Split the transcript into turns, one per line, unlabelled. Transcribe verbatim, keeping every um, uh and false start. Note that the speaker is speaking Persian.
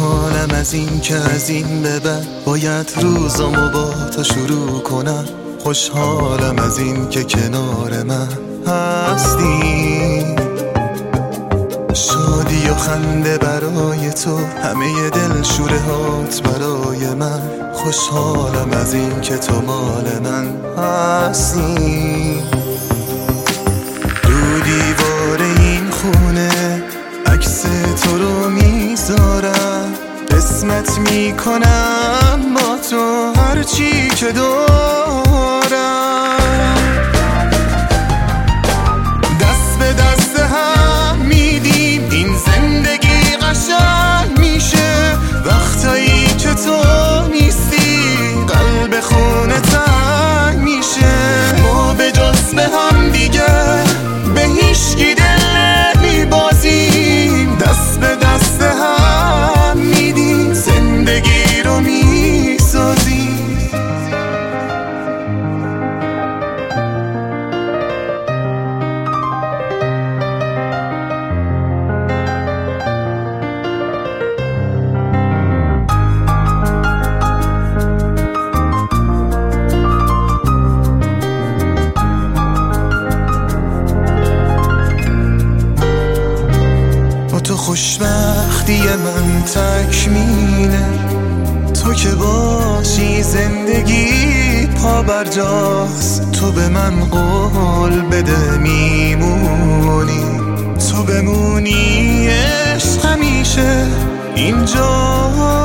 خوشحالم از این که از این به بعد باید روزامو با تو شروع کنم. خوشحالم از این که کنار من هستی، شادی و خنده برای تو، همه دل شوره هات برای من. خوشحالم از این که تو مال من هستی. رو دیوار این خونه عکس تو رو میذارم، قسمت میکنم با تو هرچی که دارم. دست به دست هم میدیم این زندگی قشنگ میشه، وقتایی که تو نیستی قلب خونه تنگ میشه. ما به جز به هم دیگه به هیچکی دل نمیبازیم، دست به دست هم میدیم زندگی رو میسازیم. تو خوشبختی من تکمیله، تو که باشی زندگی پا برجاست. تو به من قول بده میمونی، تو بمونی عشق همیشه اینجا.